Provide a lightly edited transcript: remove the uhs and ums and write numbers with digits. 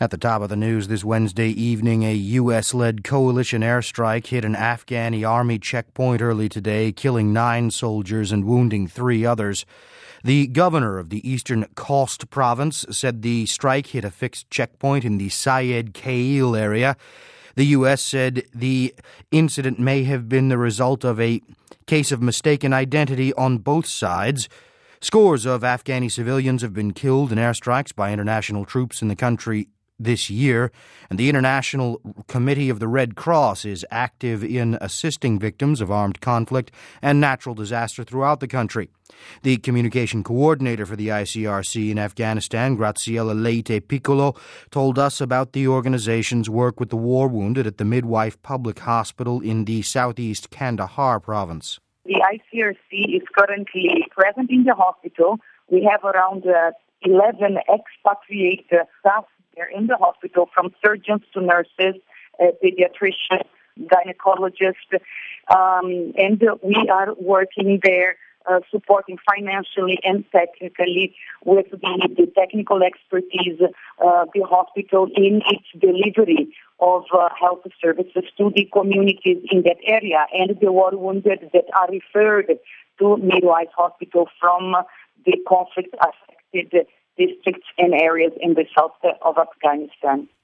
At the top of the news this Wednesday evening, a U.S.-led coalition airstrike hit an Afghani army checkpoint early today, killing 9 soldiers and wounding 3 others. The governor of the eastern Khost province said the strike hit a fixed checkpoint in the Syed Khail area. The U.S. said the incident may have been the result of a case of mistaken identity on both sides. Scores of Afghani civilians have been killed in airstrikes by international troops in the country this year, and the International Committee of the Red Cross is active in assisting victims of armed conflict and natural disaster throughout the country. The communication coordinator for the ICRC in Afghanistan, Graziella Leite Piccolo, told us about the organization's work with the war wounded at the Midwife Public Hospital in the southeast Kandahar province. The ICRC is currently present in the hospital. We have around 11 expatriate staff there in the hospital, from surgeons to nurses, pediatricians, gynecologists, and we are working there supporting financially and technically with the technical expertise the hospital in its delivery of health services to the communities in that area and the war wounded that are referred to Midwife Hospital from the conflict-affected districts and areas in the south of Afghanistan.